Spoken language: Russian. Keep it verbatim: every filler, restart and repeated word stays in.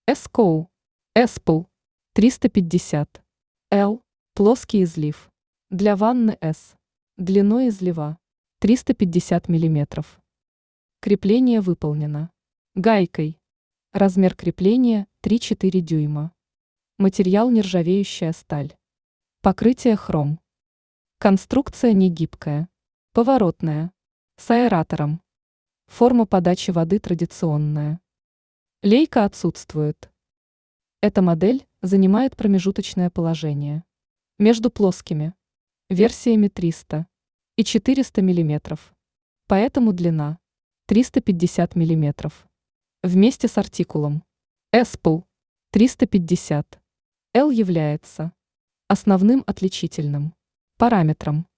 эс-коу, эс-пл, триста пятьдесят. Л, плоский излив. Для ванны С. Длиной излива триста пятьдесят миллиметров. Крепление выполнено гайкой. Размер крепления три-четыре дюйма. Материал нержавеющая сталь. Покрытие хром. Конструкция не гибкая. Поворотная. С аэратором. Форма подачи воды традиционная. Лейка отсутствует. Эта модель занимает промежуточное положение между плоскими версиями триста и четыреста миллиметров. Поэтому длина триста пятьдесят миллиметров. Вместе с артикулом эс-пл триста пятьдесят. Л является основным отличительным параметром.